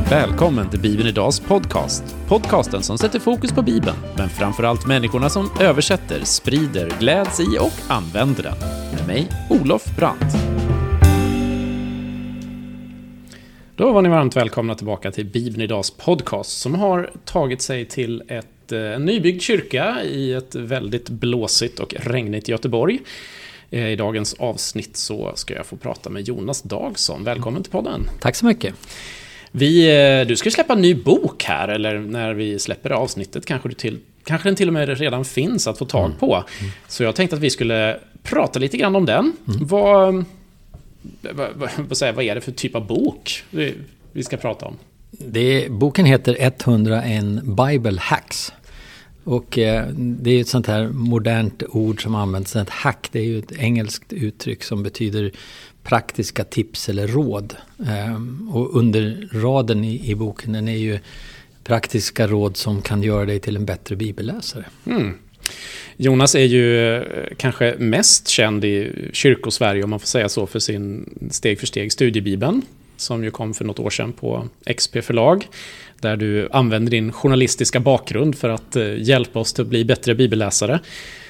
Välkommen till Bibeln Idags podcast. Podcasten som sätter fokus på Bibeln, men framförallt människorna som översätter, sprider, gläds i och använder den. Med mig, Olof Brandt. Då var ni varmt välkomna tillbaka till Bibeln Idags podcast som har tagit sig till en nybyggd kyrka i ett väldigt blåsigt och regnigt Göteborg. I dagens avsnitt så ska jag få prata med Jonas Dagsson. Välkommen till podden. Tack så mycket. Du ska släppa en ny bok här, eller när vi släpper avsnittet kanske den till och med redan finns att få tag på. Så jag tänkte att vi skulle prata lite grann om den. Vad är det för typ av bok vi ska prata om? Boken heter 101 Bible Hacks. Och det är ett sånt här modernt ord som används. Ett hack, det är ju ett engelskt uttryck som betyder praktiska tips eller råd. Och under raden i boken, den är ju praktiska råd som kan göra dig till en bättre bibelläsare. Jonas är ju kanske mest känd i kyrkosverige, om man får säga så, för sin steg för steg studiebibeln, som ju kom för något år sedan på XP förlag, där du använder din journalistiska bakgrund för att hjälpa oss till att bli bättre bibelläsare.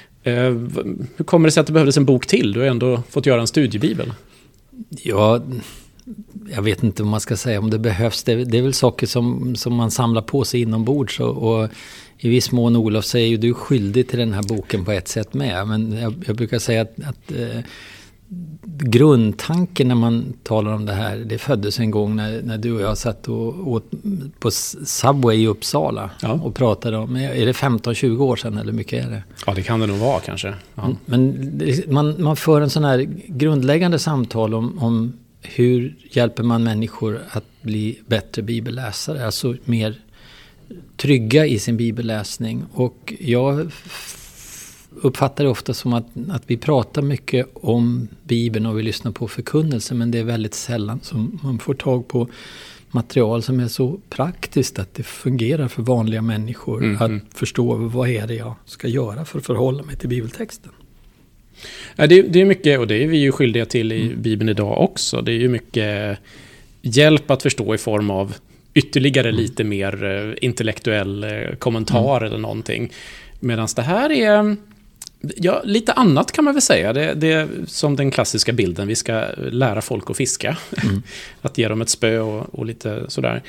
Hur kommer det sig att det behövdes en bok till? Du har ändå fått göra en studiebibel. Ja, jag vet inte vad man ska säga om det behövs. Det är väl saker som man samlar på sig inombords. Och i viss mån, Olof, så är ju du skyldig till den här boken på ett sätt med. Men jag brukar säga att grundtanken när man talar om det här, det föddes en gång när du och jag satt och åt på Subway i Uppsala och pratade om, är det 15-20 år sedan eller hur mycket är det? Ja, det kan det nog vara kanske. Ja. Men man för en sån här grundläggande samtal om hur hjälper man människor att bli bättre bibelläsare, alltså mer trygga i sin bibelläsning. Och jag uppfattar det ofta som att vi pratar mycket om Bibeln och vi lyssnar på förkunnelse, men det är väldigt sällan som man får tag på material som är så praktiskt att det fungerar för vanliga människor att förstå vad är det jag ska göra för att förhålla mig till bibeltexten. Ja, det är mycket, och det är vi ju skyldiga till i Bibeln idag också. Det är ju mycket hjälp att förstå i form av ytterligare lite mer intellektuell kommentar eller någonting. Medan det här är lite annat kan man väl säga. Det är som den klassiska bilden. Vi ska lära folk att fiska. Att ge dem ett spö och lite sådär.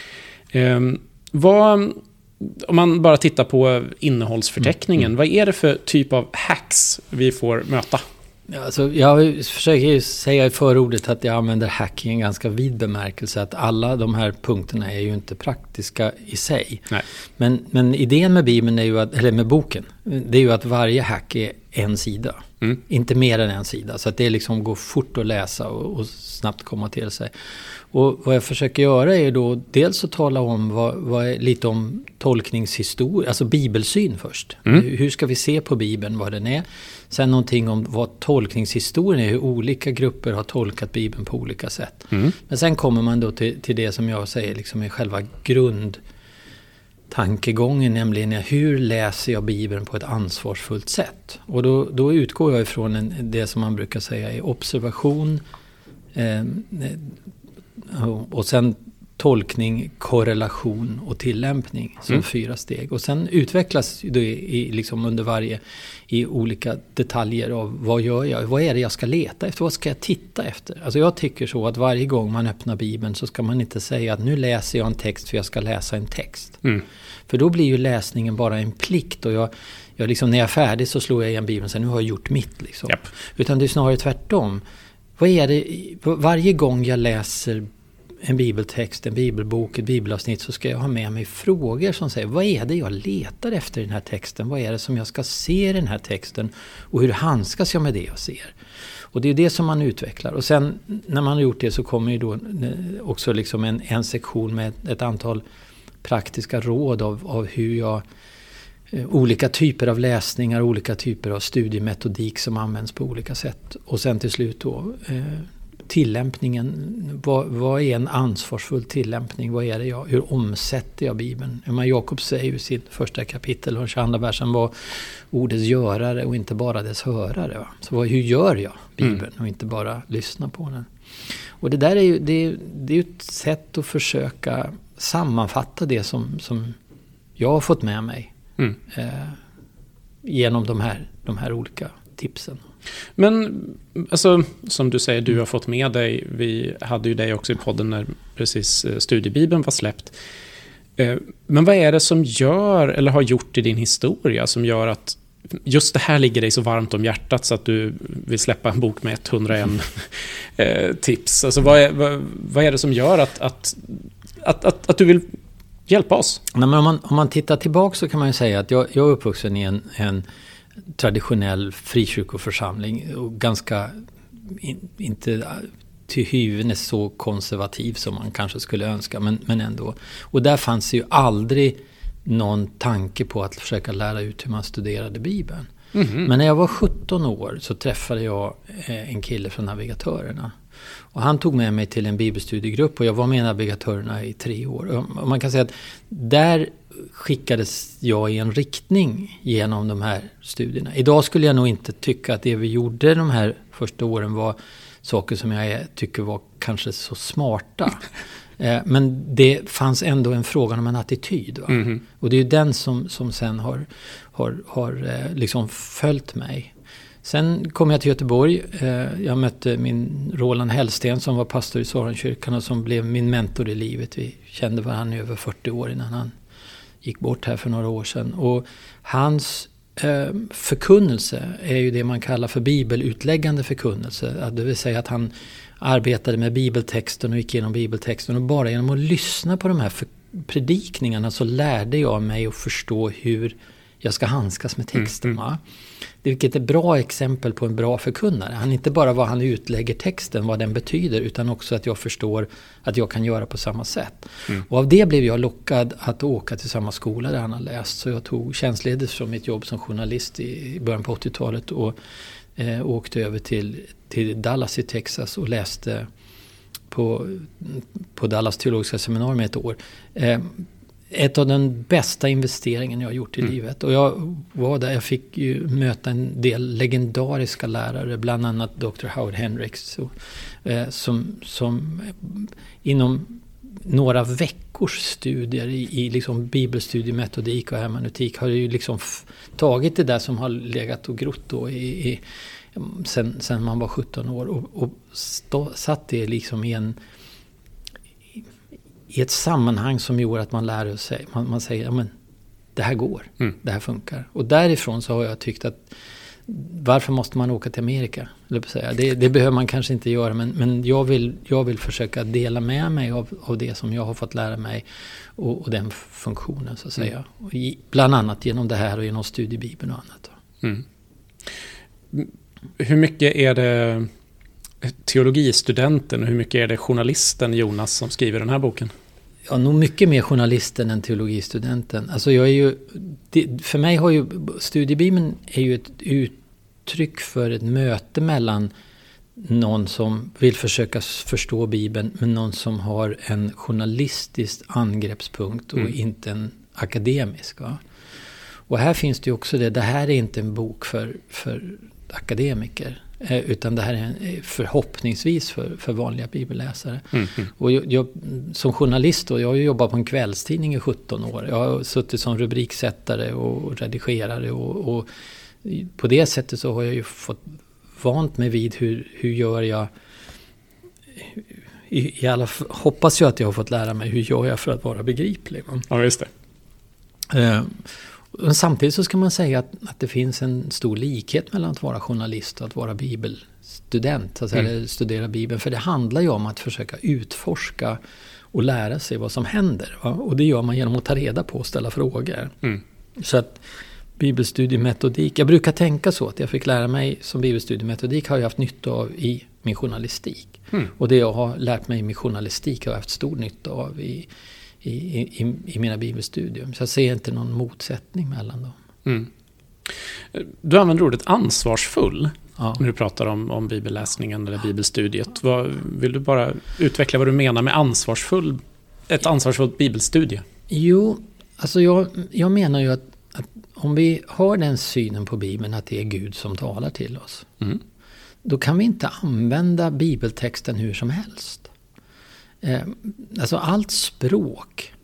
Om man bara tittar på innehållsförteckningen. Vad är det för typ av hacks vi får möta? Alltså, jag försöker säga i förordet att jag använder hack i en ganska vid bemärkelse. Att alla de här punkterna är ju inte praktiska i sig. Nej. Men idén med Bibeln är ju eller med boken, det är ju att varje hack är en sida. Inte mer än en sida. Så att det liksom går fort att läsa och snabbt komma till sig. Och vad jag försöker göra är då dels att tala om lite om tolkningshistoria, alltså bibelsyn först. Hur ska vi se på Bibeln, vad den är. Sen någonting om vad tolkningshistorien är, hur olika grupper har tolkat Bibeln på olika sätt. Men sen kommer man då till det som jag säger liksom är själva grundtankegången, nämligen hur läser jag Bibeln på ett ansvarsfullt sätt. Och då utgår jag ifrån det som man brukar säga är observation, och sen tolkning, korrelation och tillämpning som 4 steg. Och sen utvecklas det liksom under varje i olika detaljer av vad gör jag? Vad är det jag ska leta efter? Vad ska jag titta efter? Alltså jag tycker så att varje gång man öppnar Bibeln så ska man inte säga att nu läser jag en text för jag ska läsa en text. För då blir ju läsningen bara en plikt och jag liksom, när jag är färdig så slår jag igen Bibeln och säger nu har jag gjort mitt liksom. Yep. Utan det är snarare tvärtom. Vad är det, varje gång jag läser en bibeltext, en bibelbok, ett bibelavsnitt så ska jag ha med mig frågor som säger vad är det jag letar efter i den här texten? Vad är det som jag ska se i den här texten? Och hur handskas jag med det jag ser? Och det är det som man utvecklar. Och sen när man har gjort det så kommer ju då också liksom en sektion med ett antal praktiska råd av hur jag olika typer av läsningar, olika typer av studiemetodik som används på olika sätt. Och sen till slut då tillämpningen. Vad är en ansvarsfull tillämpning? Vad är det hur omsätter jag Bibeln? Jakob säger i sitt första kapitel och 22 versen var ordets görare och inte bara dess hörare. Va? Så hur gör jag Bibeln och inte bara lyssna på den? Och det där är ju det är ett sätt att försöka sammanfatta det som jag har fått med mig genom de här olika tipsen. Men alltså, som du säger, du har fått med dig, vi hade ju dig också i podden när precis studiebibeln var släppt. Men vad är det som gör, eller har gjort i din historia, som gör att just det här ligger dig så varmt om hjärtat så att du vill släppa en bok med 101 tips? Alltså vad är det som gör att du vill hjälpa oss? Nej, men om man tittar tillbaka så kan man ju säga att jag är uppvuxen i en traditionell frikyrkoförsamling och ganska inte till huvudet så konservativ som man kanske skulle önska, men ändå. Och där fanns ju aldrig någon tanke på att försöka lära ut hur man studerade Bibeln. Men när jag var 17 år så träffade jag en kille från Navigatörerna. Och han tog med mig till en bibelstudiegrupp och jag var med Navigatörerna i 3 år. Och man kan säga att där skickades jag i en riktning genom de här studierna. Idag skulle jag nog inte tycka att det vi gjorde de här första åren var saker som jag tycker var kanske så smarta. Men det fanns ändå en fråga om en attityd. Va? Och det är ju den som sen har liksom följt mig. Sen kom jag till Göteborg. Jag mötte min Roland Hellsten som var pastor i Saronkyrkan och som blev min mentor i livet. Vi kände varandra i över 40 år innan han gick bort här för några år sedan. Och hans förkunnelse är ju det man kallar för bibelutläggande förkunnelse. Det vill säga att han arbetade med bibeltexten och gick igenom bibeltexten. Och bara genom att lyssna på de här predikningarna så lärde jag mig att förstå hur jag ska handskas med texten. Va? Vilket är ett bra exempel på en bra förkunnare. Han inte bara vad han utlägger texten, vad den betyder, utan också att jag förstår att jag kan göra på samma sätt. Och av det blev jag lockad att åka till samma skola där han har läst. Så jag tog tjänstledigt från mitt jobb som journalist i början på 80-talet och åkte över till Dallas i Texas och läste på Dallas teologiska seminarium ett år. Ett av den bästa investeringen jag har gjort i livet. Och jag var där, jag fick ju möta en del legendariska lärare, bland annat Dr. Howard Hendricks, som inom några veckors studier i liksom bibelstudiemetodik och hermeneutik har ju liksom tagit det där som har legat och grott då sen man var 17 år och satt det liksom i ett sammanhang som gjorde att man lär sig, man säger, ja men det här går, det här funkar. Och därifrån så har jag tyckt att varför måste man åka till Amerika? Det behöver man kanske inte göra, men jag vill försöka dela med mig av det som jag har fått lära mig och den funktionen så att säga. Och bland annat genom det här och genom studiebibeln och annat. Hur mycket är det teologistudenten och hur mycket är det journalisten Jonas som skriver den här boken? Ja, nog mycket mer journalisten än teologistudenten. Alltså för mig har ju studiebibeln är ju ett uttryck för ett möte mellan någon som vill försöka förstå Bibeln men någon som har en journalistisk angreppspunkt och inte en akademisk. Va? Och här finns det ju också det här är inte en bok för akademiker. Utan det här är förhoppningsvis för vanliga bibelläsare. Och jag som journalist då, jag har ju jobbat på en kvällstidning i 17 år. Jag har suttit som rubriksättare och redigerare och på det sättet så har jag ju fått vant mig vid hur gör jag hoppas jag att jag har fått lära mig hur gör jag för att vara begriplig. Ja, just det. Men samtidigt så ska man säga att det finns en stor likhet mellan att vara journalist och att vara bibelstudent, alltså eller studera Bibeln. För det handlar ju om att försöka utforska och lära sig vad som händer. Va? Och det gör man genom att ta reda på och ställa frågor. Så att bibelstudiemetodik, jag brukar tänka så att jag fick lära mig som bibelstudiemetodik har jag haft nytta av i min journalistik. Och det jag har lärt mig i min journalistik har jag haft stor nytta av i mina bibelstudium. Så jag ser inte någon motsättning mellan dem. Du använder ordet ansvarsfull när du pratar om bibelläsningen eller bibelstudiet. Vill du bara utveckla vad du menar med ett ansvarsfullt bibelstudie? Jo, alltså jag menar ju att om vi har den synen på Bibeln att det är Gud som talar till oss, då kan vi inte använda bibeltexten hur som helst. Alltså allt språk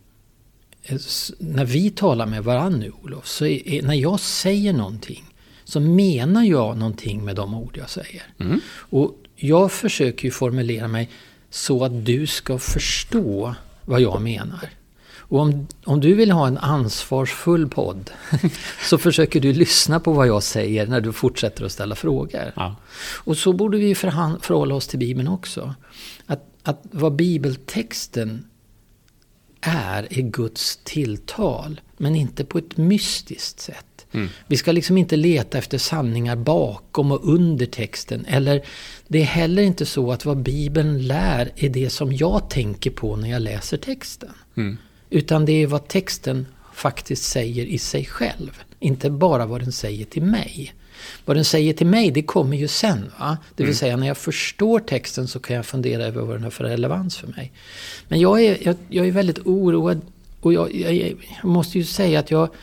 när vi talar med varandra nu, Olof, så när jag säger någonting så menar jag någonting med de ord jag säger. Och jag försöker ju formulera mig så att du ska förstå vad jag menar. Och om du vill ha en ansvarsfull podd så försöker du lyssna på vad jag säger när du fortsätter att ställa frågor. Ja. Och så borde vi förhålla oss till Bibeln också. Att vad bibeltexten är Guds tilltal, men inte på ett mystiskt sätt. Vi ska liksom inte leta efter sanningar bakom och under texten. Eller det är heller inte så att vad Bibeln lär är det som jag tänker på när jag läser texten. Utan det är vad texten faktiskt säger i sig själv. Inte bara vad den säger till mig. Vad den säger till mig, det kommer ju sen, va? Det vill säga när jag förstår texten så kan jag fundera över vad den har för relevans för mig. Men jag är väldigt oroad, och jag måste ju säga att jag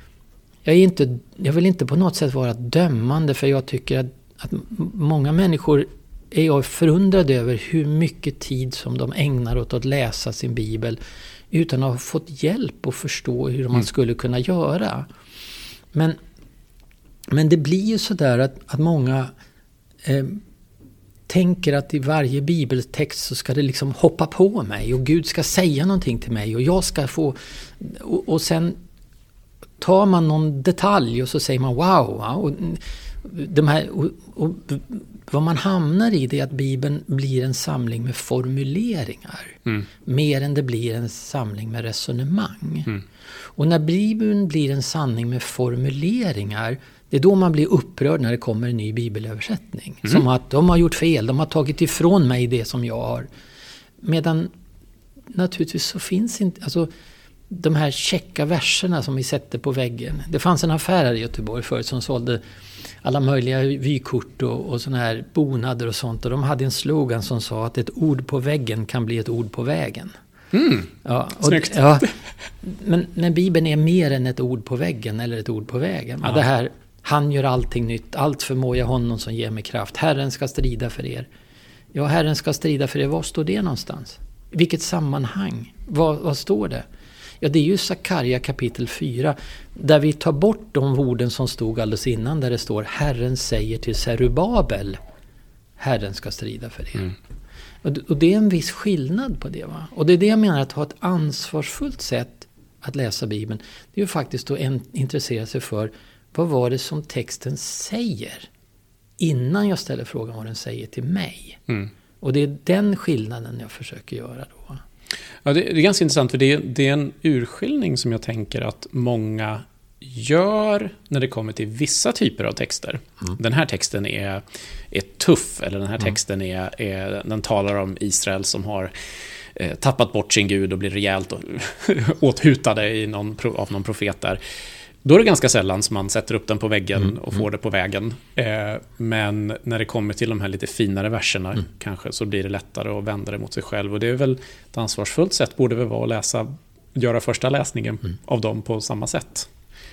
vill inte på något sätt vara dömande, för jag tycker att många människor är jag förundrad över hur mycket tid som de ägnar åt att läsa sin bibel utan att ha fått hjälp att förstå hur man skulle kunna göra. Men det blir ju sådär att många tänker att i varje bibeltext så ska det liksom hoppa på mig och Gud ska säga någonting till mig och jag ska få... Och sen tar man någon detalj och så säger man wow. Och vad man hamnar i det är att Bibeln blir en samling med formuleringar. Mer än det blir en samling med resonemang. Och när Bibeln blir en sanning med formuleringar, det är då man blir upprörd när det kommer en ny bibelöversättning. Som att de har gjort fel, de har tagit ifrån mig det som jag har. Medan naturligtvis så finns inte... Alltså, de här checka verserna som vi sätter på väggen. Det fanns en affär här i Göteborg förut som sålde alla möjliga vykort och såna här bonader och sånt. Och de hade en slogan som sa att ett ord på väggen kan bli ett ord på vägen. Ja, snyggt. Ja, men Bibeln är mer än ett ord på väggen eller ett ord på vägen. Ja. Det här, han gör allting nytt. Allt förmår jag honom som ger mig kraft. Herren ska strida för er. Ja, Herren ska strida för er. Var står det någonstans? I vilket sammanhang? Vad står det? Ja, det är ju Sakarja kapitel 4 där vi tar bort de orden som stod alldeles innan där det står Herren säger till Zerubabel, Herren ska strida för er. Och det är en viss skillnad på det, va? Och det är det jag menar, att ha ett ansvarsfullt sätt att läsa Bibeln. Det är ju faktiskt att intressera sig för vad var det som texten säger innan jag ställer frågan vad den säger till mig. Och det är den skillnaden jag försöker göra då. Ja, det är ganska intressant, för det är en urskiljning som jag tänker att många gör när det kommer till vissa typer av texter. Den här texten är tuff, eller den här texten den talar om Israel som har tappat bort sin Gud och blir rejält åthutade av någon profet där. Då är det ganska sällan som man sätter upp den på väggen och får det på vägen. Men när det kommer till de här lite finare verserna kanske, så blir det lättare att vända det mot sig själv. Och det är väl ett ansvarsfullt sätt borde väl vara att göra första läsningen av dem på samma sätt.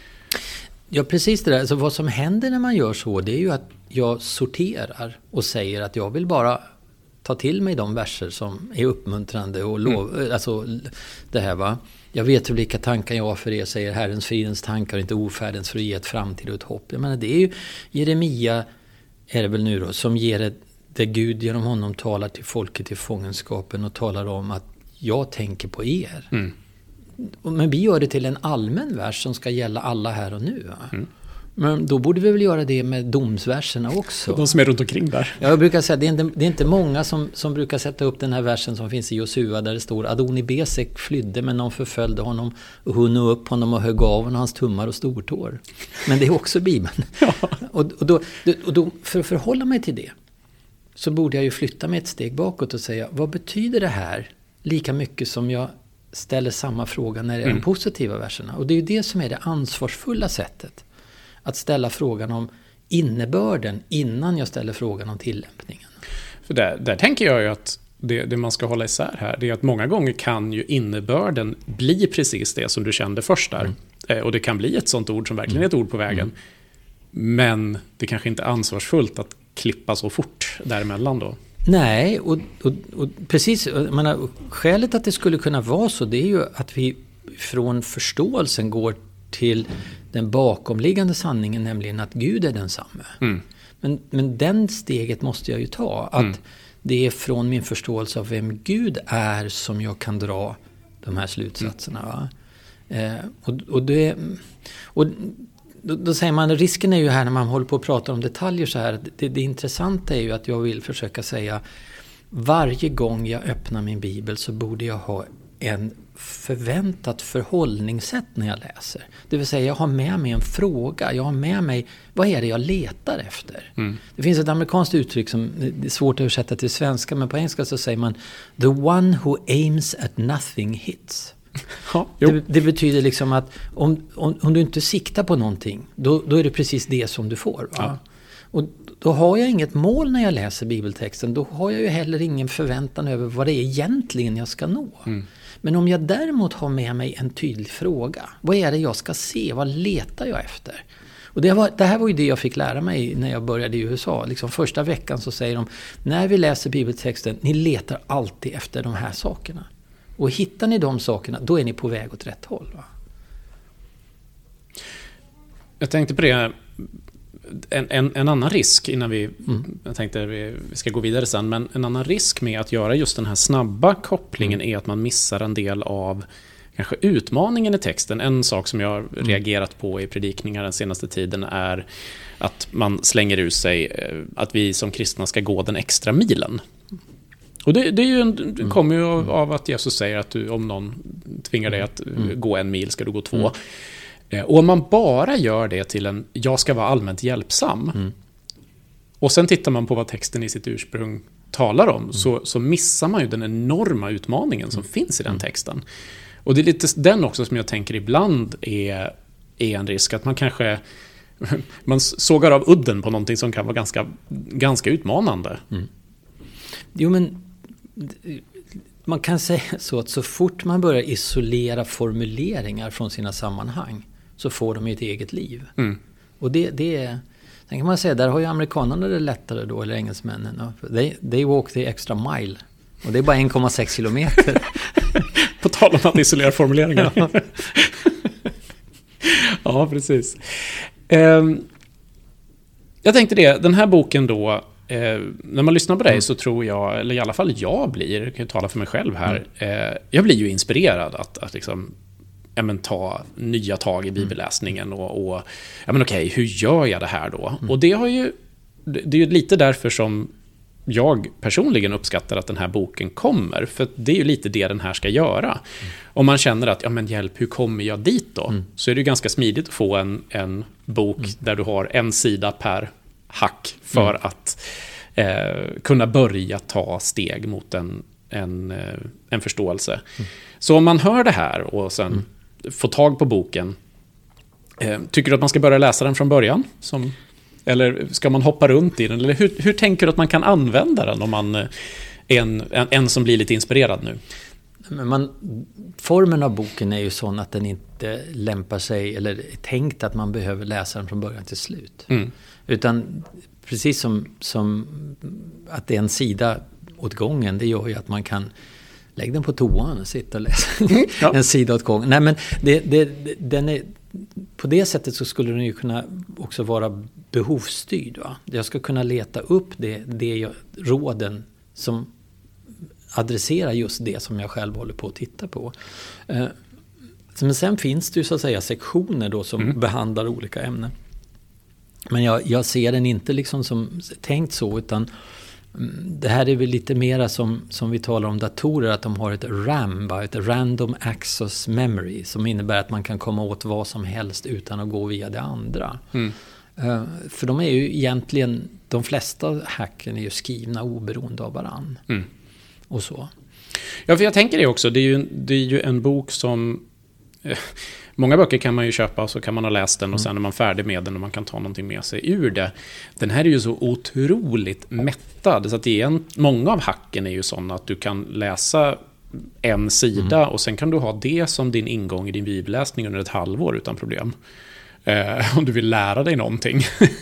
Ja, precis det där. Så vad som händer när man gör så, det är ju att jag sorterar och säger att jag vill bara ta till mig de verser som är uppmuntrande och alltså det här, va. Jag vet hur vilka tankar jag har för er, säger Herrens fridens tankar, inte ofärdens, för att ge ett framtid och ett hopp. Jag menar, det är ju Jeremia, är det väl nu då, som ger det Gud genom honom talar till folket i fångenskapen och talar om att jag tänker på er. Men vi gör det till en allmän vers som ska gälla alla här och nu, va? Men då borde vi väl göra det med domsverserna också. De som är runt omkring där. Jag brukar säga att det är inte många som brukar sätta upp den här versen som finns i Josua där det står Adoni-Besek flydde, men någon förföljde honom och hunnade upp honom och högg av honom hans tummar och stortår. Men det är också Bibeln. Ja. Och då, för att förhålla mig till det, så borde jag ju flytta mig ett steg bakåt och säga, vad betyder det här? Lika mycket som jag ställer samma fråga när det är de positiva verserna. Och det är ju det som är det ansvarsfulla sättet. Att ställa frågan om innebörden innan jag ställer frågan om tillämpningen. För där tänker jag ju att det man ska hålla isär här, det är att många gånger kan ju innebörden bli precis det som du kände först där. Och det kan bli ett sånt ord som verkligen är ett ord på vägen. Men det kanske inte är ansvarsfullt att klippa så fort däremellan då. Nej, och precis, skälet att det skulle kunna vara så, det är ju att vi från förståelsen går till den bakomliggande sanningen, nämligen att Gud är densamme. Men den steget måste jag ju ta. Att det är från min förståelse av vem Gud är som jag kan dra de här slutsatserna. Va? Då säger man, risken är ju här när man håller på att prata om detaljer så här. Det intressanta är ju att jag vill försöka säga, varje gång jag öppnar min bibel så borde jag ha en förväntat förhållningssätt när jag läser. Det vill säga, jag har med mig en fråga. Jag har med mig, vad är det jag letar efter? Det finns ett amerikanskt uttryck som det är svårt att översätta till svenska, men på engelska så säger man the one who aims at nothing hits. Ja, det betyder liksom att om du inte siktar på någonting, då är det precis det som du får. Va? Ja. Och då har jag inget mål när jag läser bibeltexten. Då har jag ju heller ingen förväntan över vad det är egentligen jag ska nå. Men om jag däremot har med mig en tydlig fråga. Vad är det jag ska se? Vad letar jag efter? Och det här var ju det jag fick lära mig när jag började i USA. Liksom första veckan så säger de, när vi läser bibeltexten, ni letar alltid efter de här sakerna. Och hittar ni de sakerna, då är ni på väg åt rätt håll. Va? Jag tänkte på det, en annan risk innan jag tänkte vi ska gå vidare sen, men en annan risk med att göra just den här snabba kopplingen är att man missar en del av kanske utmaningen i texten. En sak som jag har reagerat på i predikningar den senaste tiden är att man slänger ur sig att vi som kristna ska gå den extra milen. Och det är ju kommer ju av att Jesus säger att om någon tvingar dig att gå 1 mil ska du gå 2. Och om man bara gör det till jag ska vara allmänt hjälpsam och sen tittar man på vad texten i sitt ursprung talar om så missar man ju den enorma utmaningen som finns i den texten. Och det är lite den också som jag tänker ibland är en risk att man sågar av udden på någonting som kan vara ganska utmanande. Jo, men man kan säga så att så fort man börjar isolera formuleringar från sina sammanhang så får de ett eget liv. Och det är, sen kan man säga, där har ju amerikanerna det lättare då, eller engelsmännen. They walk the extra mile. Och det är bara 1,6 kilometer. På tal om att isolera formuleringar. Ja, precis. Jag tänkte den här boken då, när man lyssnar på dig så tror jag, eller i alla fall jag kan ju tala för mig själv här, jag blir ju inspirerad att liksom ta nya tag i bibelläsningen och okej, hur gör jag det här då? Och det är ju lite därför som jag personligen uppskattar att den här boken kommer, för det är ju lite det den här ska göra. Om man känner att, hjälp, hur kommer jag dit då? Så är det ju ganska smidigt att få en bok där du har 1 sida per hack för att kunna börja ta steg mot en förståelse. Så om man hör det här och sen får tag på boken, tycker du att man ska börja läsa den från början? Eller ska man hoppa runt i den? Eller hur tänker du att man kan använda den om man är en som blir lite inspirerad nu? Men formen av boken är ju sån att den inte lämpar sig, eller är tänkt att man behöver läsa den från början till slut. Utan precis som att det är en sida åt gången, det gör ju att man kan lägga den på toan och sitta och läsa en sida åt gången. Nej, men den är, på det sättet så skulle den ju kunna också vara behovsstyrd. Va? Jag ska kunna leta upp råden som adresserar just det som jag själv håller på att titta på. Men sen finns det ju så att säga sektioner då som behandlar olika ämnen. Men jag ser den inte liksom som tänkt så, utan det här är väl lite mera som vi talar om datorer, att de har ett RAM, ett Random Access Memory, som innebär att man kan komma åt vad som helst utan att gå via det andra. För de är ju egentligen, de flesta hacken är ju skrivna oberoende av varann. Och så. Ja, för jag tänker det också, det är ju en bok som många böcker kan man ju köpa och så kan man ha läst den och sen är man färdig med den och man kan ta någonting med sig ur det. Den här är ju så otroligt mättad så att många av hacken är ju sådana att du kan läsa en sida och sen kan du ha det som din ingång i din bibelläsning under ett halvår utan problem. Om du vill lära dig någonting.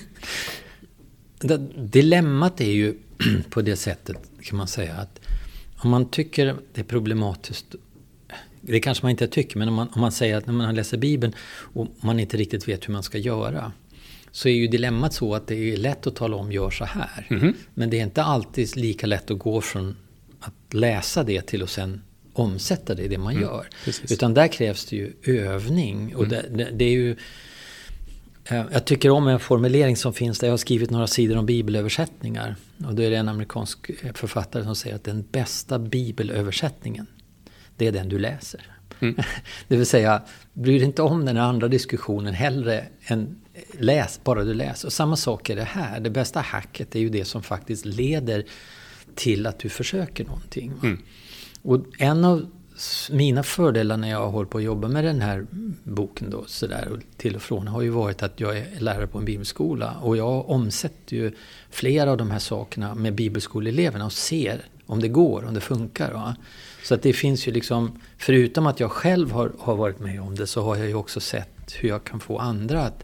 Dilemmat är ju på det sättet, kan man säga, att om man tycker det är problematiskt det kanske man inte tycker, men om man säger att när man läser Bibeln och man inte riktigt vet hur man ska göra, så är ju dilemmat så att det är lätt att tala om gör så här. Mm-hmm. Men det är inte alltid lika lätt att gå från att läsa det till att sen omsätta det i det man gör. Precis. Utan där krävs det ju övning. Och det är ju... Jag tycker om en formulering som finns där. Jag har skrivit några sidor om bibelöversättningar. Och då är det en amerikansk författare som säger att den bästa bibelöversättningen, det är den du läser. Mm. Det vill säga, bryr dig inte om den andra diskussionen hellre än läs, bara du läser. Och samma sak är det här. Det bästa hacket är ju det som faktiskt leder till att du försöker någonting. Mm. Och en av mina fördelar när jag har hållit på att jobba med den här boken då, så där, och till och från, har ju varit att jag är lärare på en bibelskola. Och jag omsätter ju flera av de här sakerna med bibelskoleeleverna och ser om det går, om det funkar. Va? Så att det finns ju liksom, förutom att jag själv har varit med om det, så har jag ju också sett hur jag kan få andra att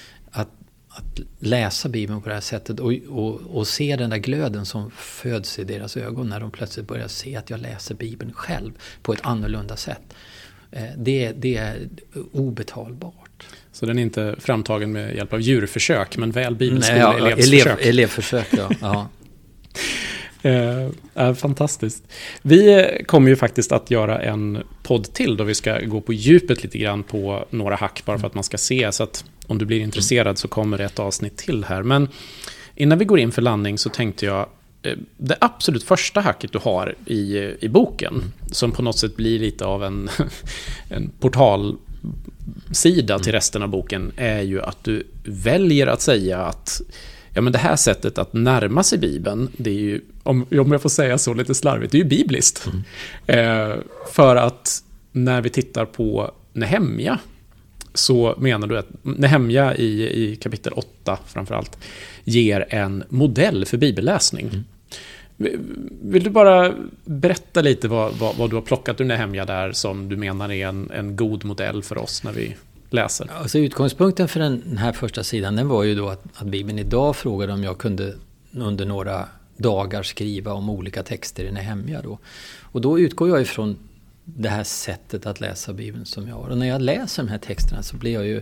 läsa Bibeln på det här sättet och se den där glöden som föds i deras ögon när de plötsligt börjar se att jag läser Bibeln själv på ett annorlunda sätt. Det är obetalbart. Så den är inte framtagen med hjälp av djurförsök, men väl bibelskoleelevsförsök? Elevförsök, ja. Fantastiskt. Vi kommer ju faktiskt att göra en podd till då vi ska gå på djupet lite grann på några hack, bara för att man ska se, så att om du blir intresserad så kommer det ett avsnitt till här. Men innan vi går in för landning så tänkte jag, det absolut första hacket du har i boken, som på något sätt blir lite av en portalsida till resten av boken, är ju att du väljer att säga att men det här sättet att närma sig Bibeln, det är ju, om jag får säga så lite slarvigt, det är ju bibliskt. För att när vi tittar på Nehemja, så menar du att Nehemja i kapitel 8 framförallt ger en modell för bibelläsning. Vill du bara berätta lite vad du har plockat ur Nehemja där som du menar är en god modell för oss när vi läser? Alltså utgångspunkten för den här första sidan, den var ju då att Bibeln idag frågade om jag kunde under några dagar skriva om olika texter i Nehemja då. Och då utgår jag ifrån det här sättet att läsa Bibeln som jag har. Och när jag läser de här texterna så blir jag ju...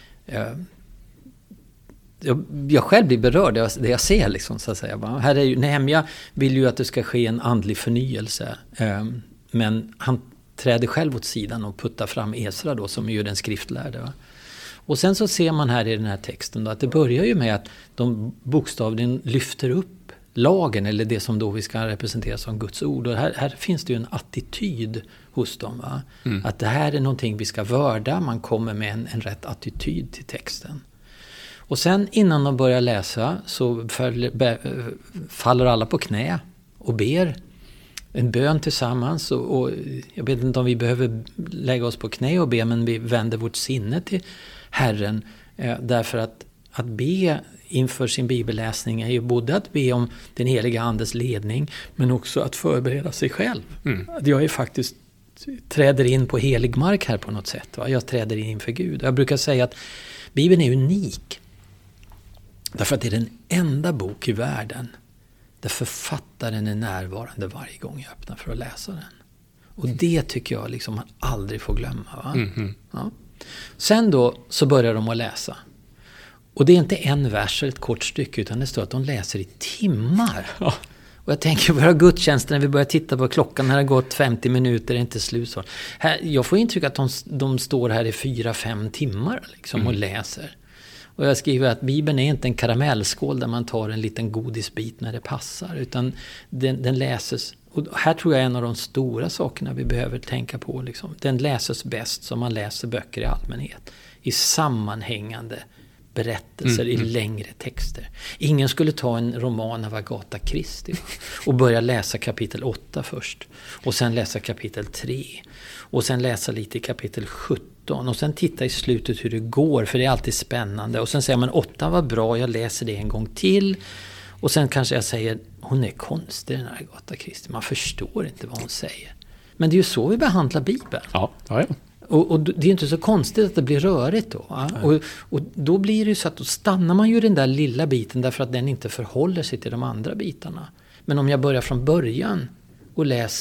Jag själv blir berörd det jag ser liksom, så att säga. Här är ju, Nehemja vill ju att det ska ske en andlig förnyelse. Men han träder själv åt sidan och puttar fram Esra då, som är ju den skriftlärde. Va? Och sen så ser man här i den här texten då, att det börjar ju med att de bokstavligen lyfter upp lagen, eller det som då vi ska representera som Guds ord. Och här finns det ju en attityd hos dem. Va? Att det här är någonting vi ska vörda. Man kommer med en rätt attityd till texten. Och sen innan de börjar läsa så faller alla på knä och ber en bön tillsammans. Och jag vet inte om vi behöver lägga oss på knä och be, men vi vänder vårt sinne till Herren. Därför att be inför sin bibelläsning är ju både att be om den heliga andes ledning, men också att förbereda sig själv. Jag är faktiskt träder in på helig mark här på något sätt. Va? Jag träder in inför Gud. Jag brukar säga att Bibeln är unik. Därför att det är den enda bok i världen där författaren är närvarande varje gång jag öppnar för att läsa den. Och det tycker jag liksom man aldrig får glömma. Va? Ja. Sen då så börjar de att läsa. Och det är inte en vers eller ett kort stycke, utan det står att de läser i timmar. Ja. Och jag tänker på våra gudstjänster när vi börjar titta på klockan, när det har gått 50 minuter, det är inte slut så. Jag får intryck att de står här i 4-5 timmar liksom, och läser. Och jag skriver att Bibeln är inte en karamellskål där man tar en liten godisbit när det passar, utan den läses. Och här tror jag är en av de stora sakerna vi behöver tänka på. Liksom. Den läses bäst som man läser böcker i allmänhet. I sammanhängande berättelser i längre texter. Ingen skulle ta en roman av Agatha Christie och börja läsa kapitel 8 först. Och sen läsa kapitel 3. Och sen läsa lite i kapitel 17. Och sen titta i slutet hur det går, för det är alltid spännande. Och sen säger man 8 var bra, jag läser det en gång till. Och sen kanske jag säger, hon är konstig den här Agatha Christie. Man förstår inte vad hon säger. Men det är ju så vi behandlar Bibeln. Ja. Och det är inte så konstigt att det blir rörigt då. Och då blir det ju så att då stannar man ju den där lilla biten därför att den inte förhåller sig till de andra bitarna. Men om jag börjar från början och läser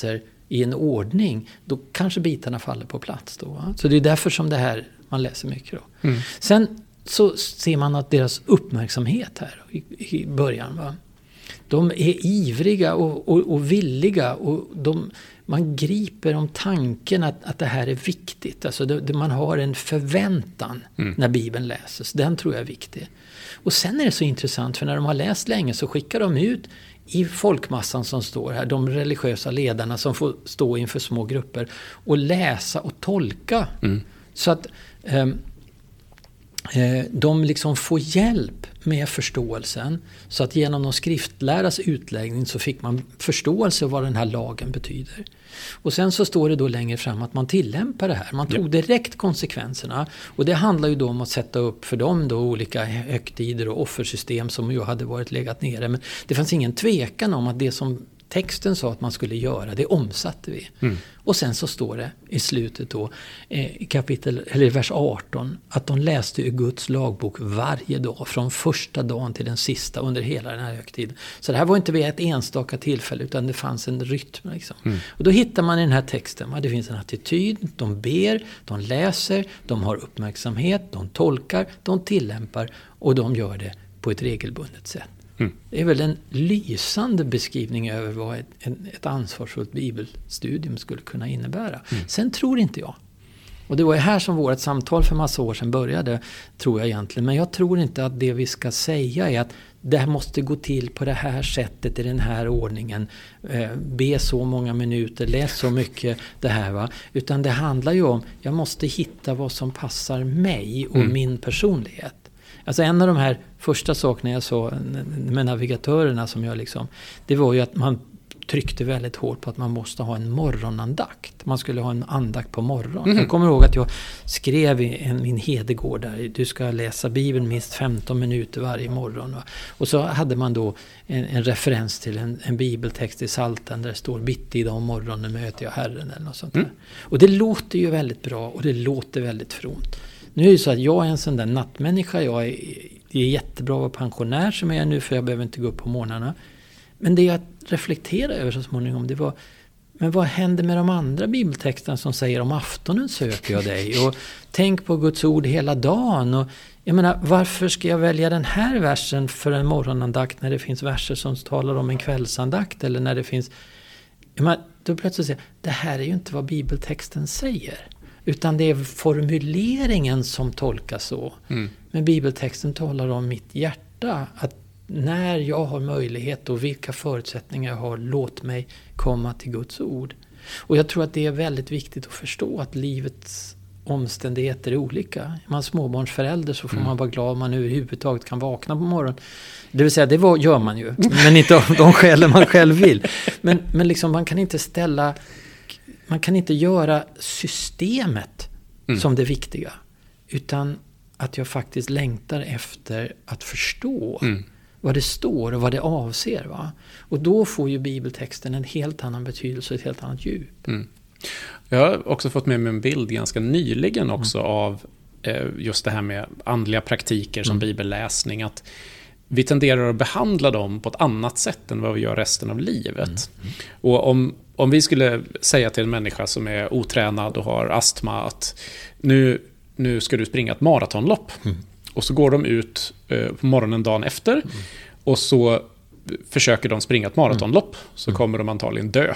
i en ordning, då kanske bitarna faller på plats då. Va? Så det är därför som det här man läser mycket då. Sen så ser man att deras uppmärksamhet här i början, va? De är ivriga och villiga, och man griper om tanken att det här är viktigt. Alltså man har en förväntan när Bibeln läses. Den tror jag är viktig. Och sen är det så intressant, för när de har läst länge så skickar de ut i folkmassan som står här, de religiösa ledarna som får stå inför små grupper och läsa och tolka. Så att de liksom får hjälp med förståelsen, så att genom de skriftläras utläggning så fick man förståelse av vad den här lagen betyder. Och sen så står det då längre fram att man tillämpar det här. Man tog direkt konsekvenserna, och det handlar ju då om att sätta upp för dem då olika högtider och offersystem som ju hade varit legat nere. Men det fanns ingen tvekan om att det som texten sa att man skulle göra, det omsatte vi. Och sen så står det i slutet då, i vers 18, att de läste i Guds lagbok varje dag, från första dagen till den sista under hela den här högtiden. Så det här var inte vid ett enstaka tillfälle, utan det fanns en rytm. Liksom. Och då hittar man i den här texten, det finns en attityd, de ber, de läser, de har uppmärksamhet, de tolkar, de tillämpar, och de gör det på ett regelbundet sätt. Det är väl en lysande beskrivning över vad ett ansvarsfullt bibelstudium skulle kunna innebära. Sen tror inte jag, och det var här som vårt samtal för massa år sedan började, tror jag egentligen, men jag tror inte att det vi ska säga är att det här måste gå till på det här sättet, i den här ordningen, be så många minuter, läs så mycket det här, va? Utan det handlar ju om, jag måste hitta vad som passar mig och min personlighet. Alltså en av de här första sakerna jag sa med navigatörerna som jag liksom, det var ju att man tryckte väldigt hårt på att man måste ha en morgonandakt. Man skulle ha en andakt på morgonen. Jag kommer ihåg att jag skrev i min Hedegård där, du ska läsa Bibeln minst 15 minuter varje morgon. Va? Och så hade man då en referens till en bibeltext i Psaltaren där det står, bitti idag om morgonen möter jag Herren eller något sånt där. Och det låter ju väldigt bra, och det låter väldigt fromt. Nu är det ju så att jag är en sån där nattmänniska. Jag är jättebra att vara pensionär som jag är nu, för jag behöver inte gå upp på morgnarna. Men det jag reflekterar över så småningom, det var, men vad händer med de andra bibeltexterna som säger om aftonen söker jag dig? Och tänk på Guds ord hela dagen. Och jag menar, varför ska jag välja den här versen för en morgonandakt när det finns verser som talar om en kvällsandakt? Eller när det finns... Jag menar, då plötsligt säger det här är ju inte vad bibeltexten säger. Utan det är formuleringen som tolkas så. Men bibeltexten talar om mitt hjärta. Att när jag har möjlighet och vilka förutsättningar jag har, låt mig komma till Guds ord. Och jag tror att det är väldigt viktigt att förstå att livets omständigheter är olika. Är man småbarnsförälder så får man vara glad om man överhuvudtaget kan vakna på morgonen. Det vill säga, det gör man ju. Men inte av de skälen man själv vill. Men liksom, man kan inte göra systemet som det viktiga, utan att jag faktiskt längtar efter att förstå vad det står och vad det avser. Va? Och då får ju bibeltexten en helt annan betydelse och ett helt annat djup. Jag har också fått med mig en bild ganska nyligen också av just det här med andliga praktiker som bibelläsning, att vi tenderar att behandla dem på ett annat sätt än vad vi gör resten av livet. Och om vi skulle säga till en människa som är otränad och har astma att nu ska du springa ett maratonlopp. Och så går de ut på morgonen dagen efter och så försöker de springa ett maratonlopp, så kommer de antagligen dö.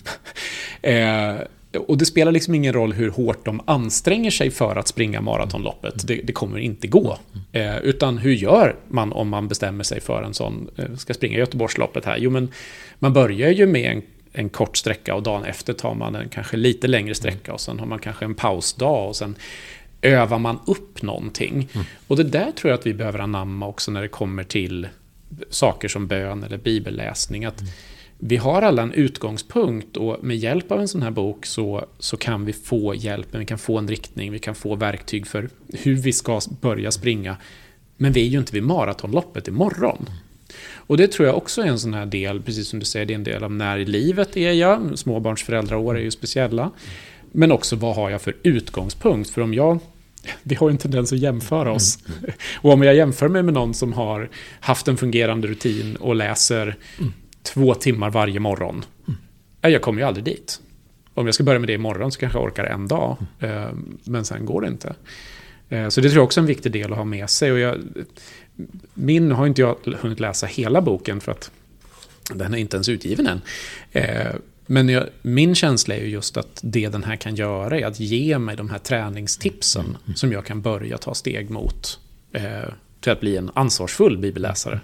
Och det spelar liksom ingen roll hur hårt de anstränger sig för att springa maratonloppet. Det kommer inte gå. Utan hur gör man om man bestämmer sig för en sån, ska springa Göteborgsloppet här? Jo, men man börjar ju med en kort sträcka, och dagen efter tar man en kanske lite längre sträcka, och sen har man kanske en pausdag, och sen övar man upp någonting. Och det där tror jag att vi behöver anamma också när det kommer till saker som bön eller bibelläsning, att vi har alla en utgångspunkt, och med hjälp av en sån här bok så kan vi få hjälp, vi kan få en riktning, vi kan få verktyg för hur vi ska börja springa. Men vi är ju inte vid maratonloppet imorgon. Och det tror jag också är en sån här del, precis som du säger, det är en del av när i livet är jag. Småbarnsföräldraår är ju speciella. Men också vad har jag för utgångspunkt? För vi har ju en tendens att jämföra oss. Och om jag jämför mig med någon som har haft en fungerande rutin och läser 2 timmar varje morgon. Jag kommer ju aldrig dit. om jag ska börja med det imorgon så kanske jag orkar en dag. Men sen går det inte. Så det tror jag också är en viktig del att ha med sig. Och min har inte jag hunnit läsa hela boken för att den är inte ens utgiven än. Men min känsla är ju just att det den här kan göra är att ge mig de här träningstipsen som jag kan börja ta steg mot till att bli en ansvarsfull bibelläsare.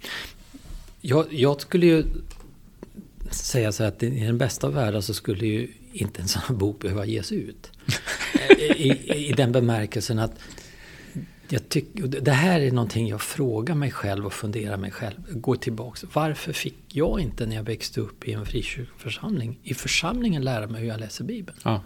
Jag skulle ju säga så att i den bästa världen så skulle ju inte en sån här bok behöva ges ut. I den bemärkelsen att jag tycker, det här är någonting jag frågar mig själv och funderar mig själv. Går tillbaka. Varför fick jag inte när jag växte upp i en frikyrkoförsamling i församlingen lära mig hur jag läser Bibeln? Ja.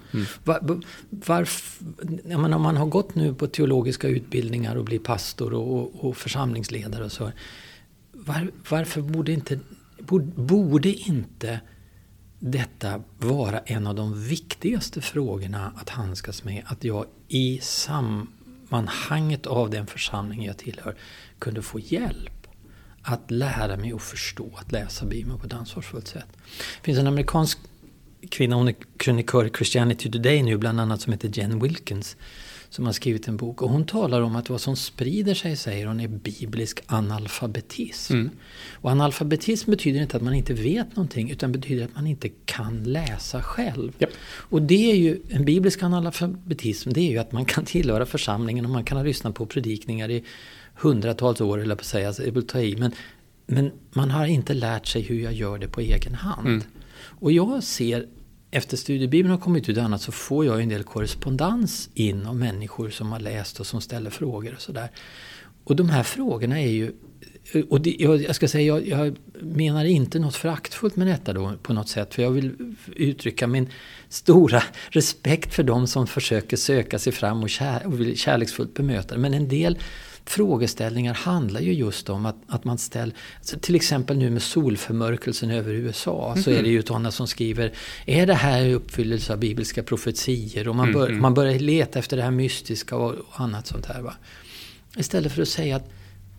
Om man har gått nu på teologiska utbildningar och blir pastor och församlingsledare och så. Varför borde inte detta vara en av de viktigaste frågorna att handskas med? Att jag i sammanhanget av den församling jag tillhör kunde få hjälp att lära mig att förstå, att läsa Bibeln på ett ansvarsfullt sätt. Det finns en amerikansk kvinna, hon är krönikör i Christianity Today nu bland annat, som heter Jen Wilkins, som har skrivit en bok. Och hon talar om att vad som sprider sig, säger hon, är biblisk analfabetism. Och analfabetism betyder inte att man inte vet någonting, utan betyder att man inte kan läsa själv. Yep. Och det är ju, en biblisk analfabetism, det är ju att man kan tillhöra församlingen och man kan ha lyssnat på predikningar i hundratals år, eller på att säga, jag vill ta i, men man har inte lärt sig hur jag gör det på egen hand. Och jag ser, efter studiebibeln har kommit ut annat, så får jag en del korrespondens in av människor som har läst och som ställer frågor och sådär. Och de här frågorna är ju, och jag ska säga, jag menar inte något föraktfullt med detta då på något sätt, för jag vill uttrycka min stora respekt för de som försöker söka sig fram och vill kärleksfullt bemöta. Men en del frågeställningar handlar ju just om att man ställer, alltså till exempel nu med solförmörkelsen över USA, så är det ju sådana som skriver, är det här uppfyllelse av bibliska profetier? Och man börjar leta efter det här mystiska och annat sånt här, va? Istället för att säga att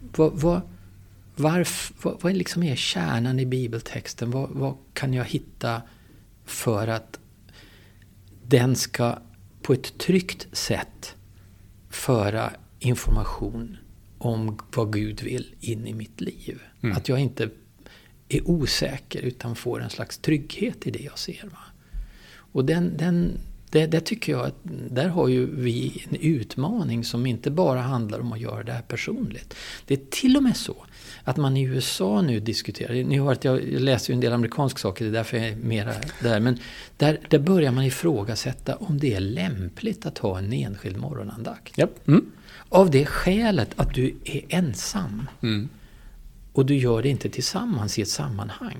vad liksom är kärnan i bibeltexten? Vad kan jag hitta för att den ska på ett tryggt sätt föra information om vad Gud vill in i mitt liv. Att jag inte är osäker utan får en slags trygghet i det jag ser. Va? Och det tycker jag att där har ju vi en utmaning som inte bara handlar om att göra det här personligt. Det är till och med så att man i USA nu diskuterar, jag läser ju en del amerikansk saker, det är därför jag är mera där, men där börjar man ifrågasätta om det är lämpligt att ha en enskild morgonandakt. Yep. Av det skälet att du är ensam. Och du gör det inte tillsammans i ett sammanhang.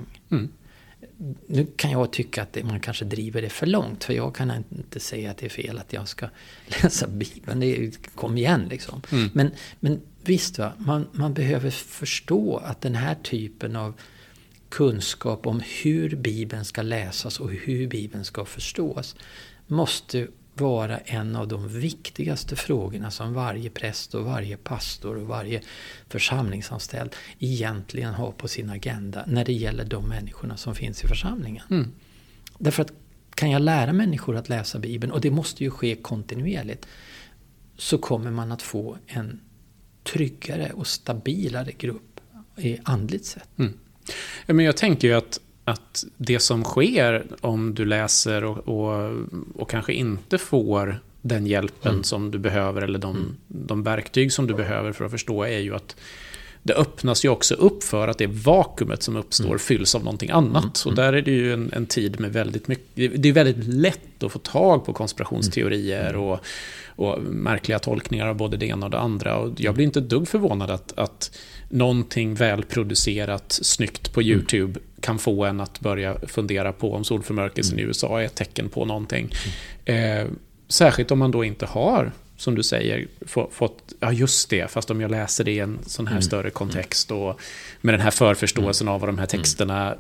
Nu kan jag tycka att man kanske driver det för långt. För jag kan inte säga att det är fel att jag ska läsa Bibeln. Kom igen liksom. Men visst, va? Man behöver förstå att den här typen av kunskap om hur Bibeln ska läsas och hur Bibeln ska förstås måste vara en av de viktigaste frågorna som varje präst och varje pastor och varje församlingsanställd egentligen har på sin agenda när det gäller de människorna som finns i församlingen. Därför att kan jag lära människor att läsa Bibeln, och det måste ju ske kontinuerligt, så kommer man att få en tryggare och stabilare grupp i andligt sätt. Ja, men jag tänker ju att det som sker om du läser och kanske inte får den hjälpen som du behöver, eller de verktyg som du behöver för att förstå, är ju att det öppnas ju också upp för att det vakuumet som uppstår fylls av någonting annat. Och där är det ju en tid med väldigt mycket, det är väldigt lätt att få tag på konspirationsteorier och märkliga tolkningar av både det ena och det andra. Och jag blir inte ett dugg förvånad att någonting välproducerat, snyggt på YouTube kan få en att börja fundera på om solförmörkelsen i USA är ett tecken på någonting. Särskilt om man då inte har, som du säger, fått, ja just det, fast om jag läser det i en sån här större kontext och med den här förförståelsen av vad de här texterna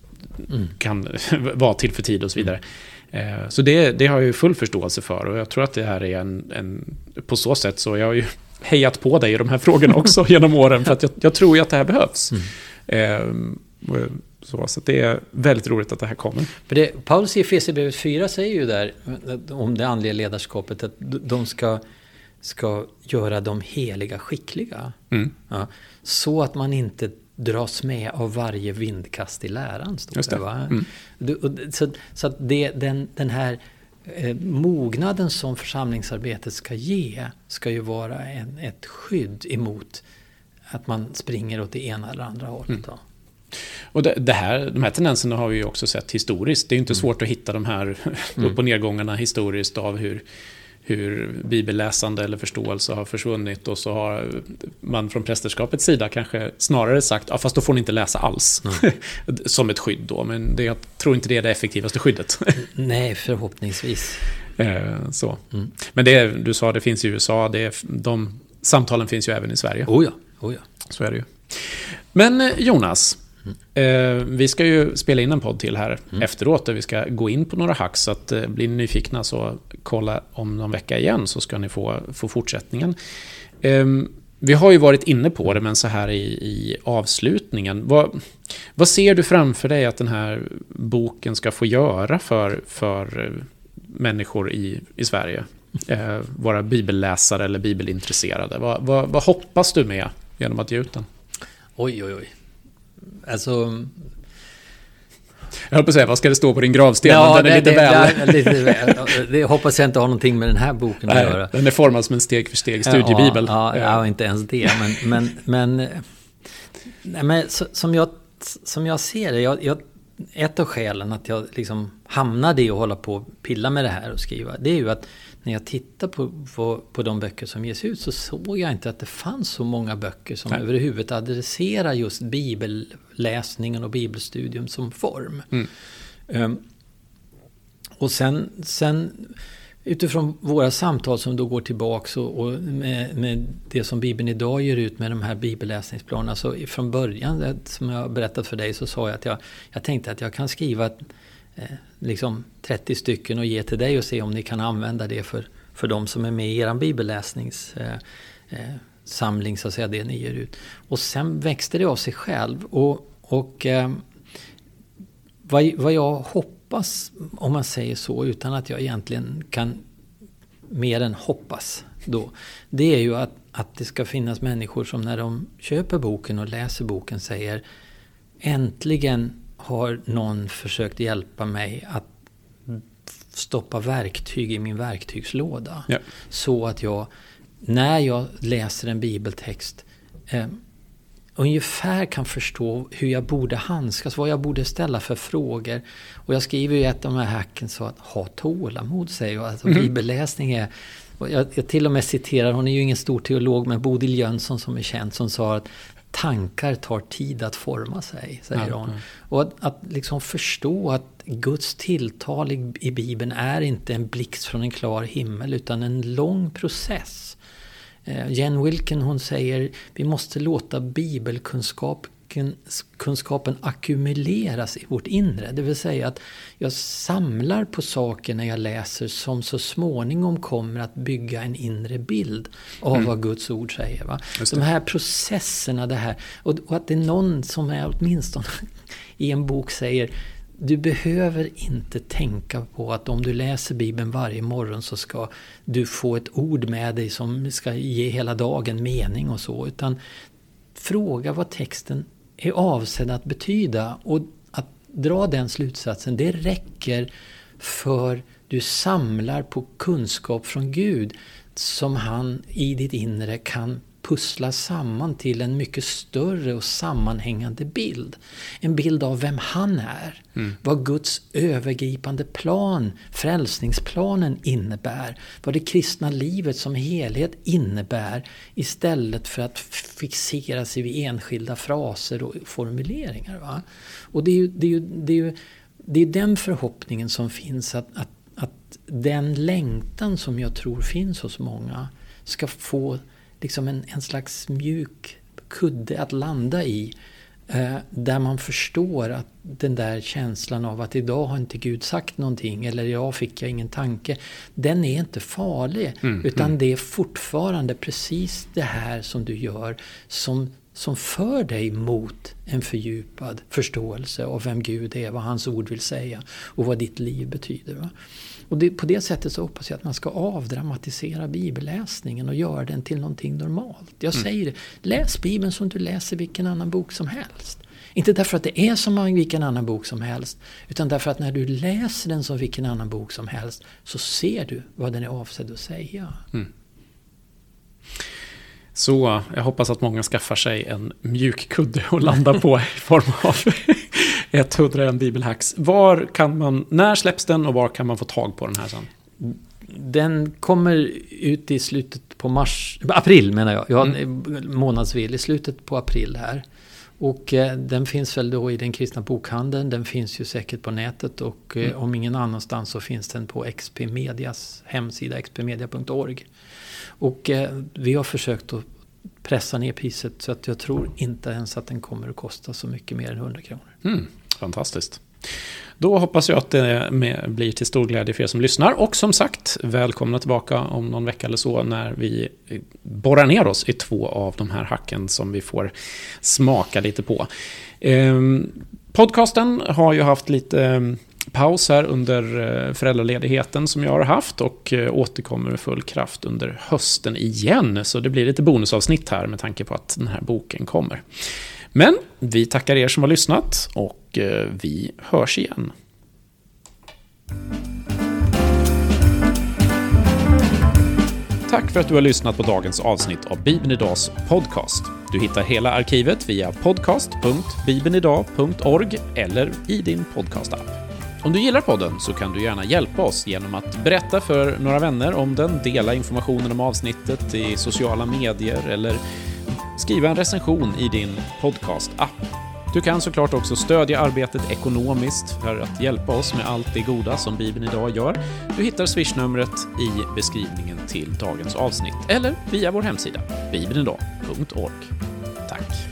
kan vara till för tid och så vidare. Så det har jag ju full förståelse för, och jag tror att det här är en på så sätt, så jag har ju hejat på dig i de här frågorna också genom åren, för att jag tror ju att det här behövs. Så det är väldigt roligt att det här kommer. För Paulus i Efesierbrevet 4 säger ju där om det andliga ledarskapet att de ska göra de heliga skickliga. Ja, så att man inte dras med av varje vindkast i läran. Just det. Va? Så att den här mognaden som församlingsarbetet ska ge ska ju vara ett skydd emot att man springer åt det ena eller andra hållet. Då. Och de här tendenserna har vi ju också sett historiskt. Det är ju inte svårt att hitta de här upp- och nedgångarna historiskt av hur bibelläsande eller förståelse har försvunnit, och så har man från prästerskapets sida kanske snarare sagt, fast då får ni inte läsa alls som ett skydd då, men jag tror inte det är det effektivaste skyddet. Nej, förhoppningsvis. Så. Men du sa det finns i USA, de samtalen finns ju även i Sverige. Oh ja. Så är det ju. Men Jonas, vi ska ju spela in en podd till här efteråt där vi ska gå in på några hacks, så att blir ni nyfikna så kolla om någon vecka igen, så ska ni få fortsättningen. Vi har ju varit inne på det, men så här i avslutningen, vad ser du framför dig att den här boken ska få göra för människor i Sverige? Vara bibelläsare eller bibelintresserade. Vad hoppas du med genom att ge ut den? Oj. Alltså... Jag höll på att säga, vad ska det stå på din gravsten? Ja, den är lite väl. Det hoppas jag inte har någonting med den här boken att göra. Den är formad som en steg för steg studiebibel. Ja, inte ens det. Men som jag ser det, ett av skälen att jag liksom hamnade i att hålla på och pilla med det här och skriva, det är ju att när jag tittar på de böcker som ges ut, så såg jag inte att det fanns så många böcker som överhuvudtaget adresserar just bibelläsningen och bibelstudium som form. Och sen utifrån våra samtal som då går tillbaka och med det som Bibeln idag ger ut med de här bibelläsningsplanerna, så från början, som jag har berättat för dig, så sa jag att jag tänkte att jag kan skriva liksom 30 stycken och ge till dig och se om ni kan använda det för de som är med i er bibelläsningssamling, så att säga, det ni ger ut. Och sen växte det av sig själv. Och vad jag hoppas, om man säger så, utan att jag egentligen kan mer än hoppas då, det är ju att det ska finnas människor som när de köper boken och läser boken säger: äntligen har någon försökt hjälpa mig att stoppa verktyg i min verktygslåda. Ja. Så att jag, när jag läser en bibeltext, ungefär kan förstå hur jag borde handskas, vad jag borde ställa för frågor. Och jag skriver ju ett av de här hacken så att ha tålamod, säger jag. Alltså bibelläsning är... Jag till och med citerar, hon är ju ingen stor teolog, men Bodil Jönsson som är känd, som sa att tankar tar tid att forma sig, säger hon. Och att liksom förstå att Guds tilltal i Bibeln är inte en blixt från en klar himmel, utan en lång process. Jen Wilken, hon säger, vi måste låta bibelkunskapen ackumuleras i vårt inre. Det vill säga att jag samlar på saker när jag läser som så småningom kommer att bygga en inre bild av vad Guds ord säger. Va? De här processerna, det här, och att det är någon som är åtminstone i en bok säger: du behöver inte tänka på att om du läser Bibeln varje morgon så ska du få ett ord med dig som ska ge hela dagen mening och så. Utan fråga vad texten är avsedd att betyda, och att dra den slutsatsen, det räcker, för du samlar på kunskap från Gud som han i ditt inre kan pussla samman till en mycket större och sammanhängande bild. En bild av vem han är. Vad Guds övergripande plan, frälsningsplanen, innebär. Vad det kristna livet som helhet innebär, istället för att fixera sig vid enskilda fraser och formuleringar. Va? Och det är den förhoppningen som finns, att den längtan som jag tror finns hos många ska få liksom en slags mjuk kudde att landa i, där man förstår att den där känslan av att idag har inte Gud sagt någonting, eller idag fick jag ingen tanke, den är inte farlig, utan det är fortfarande precis det här som du gör som som för dig mot en fördjupad förståelse av vem Gud är, vad hans ord vill säga och vad ditt liv betyder. Va? Och på det sättet så hoppas jag att man ska avdramatisera bibelläsningen och göra den till någonting normalt. Jag säger det, läs Bibeln som du läser vilken annan bok som helst. Inte därför att det är som vilken annan bok som helst, utan därför att när du läser den som vilken annan bok som helst så ser du vad den är avsedd att säga. Så jag hoppas att många skaffar sig en mjuk kudde och landar på i form av 101 bibelhacks. När släpps den och var kan man få tag på den här sen? Den kommer ut i slutet på april menar jag. Jag har månadsvill i slutet på april här. Och den finns väl då i den kristna bokhandeln. Den finns ju säkert på nätet och om ingen annanstans så finns den på XP Medias hemsida xpmedia.org. Och vi har försökt att pressa ner priset så att jag tror inte ens att den kommer att kosta så mycket mer än 100 kronor. Fantastiskt. Då hoppas jag att det blir till stor glädje för er som lyssnar. Och som sagt, välkomna tillbaka om någon vecka eller så när vi borrar ner oss i 2 av de här hacken som vi får smaka lite på. Podcasten har ju haft lite paus här under föräldraledigheten som jag har haft och återkommer med full kraft under hösten igen. Så det blir lite bonusavsnitt här med tanke på att den här boken kommer. Men vi tackar er som har lyssnat och vi hörs igen. Tack för att du har lyssnat på dagens avsnitt av Bibeln Idags podcast. Du hittar hela arkivet via podcast.bibelnidag.org eller i din podcastapp. Om du gillar podden så kan du gärna hjälpa oss genom att berätta för några vänner om den, dela informationen om avsnittet i sociala medier eller skriva en recension i din podcast-app. Du kan såklart också stödja arbetet ekonomiskt för att hjälpa oss med allt det goda som Bibeln idag gör. Du hittar Swish-numret i beskrivningen till dagens avsnitt eller via vår hemsida bibelnidag.org. Tack!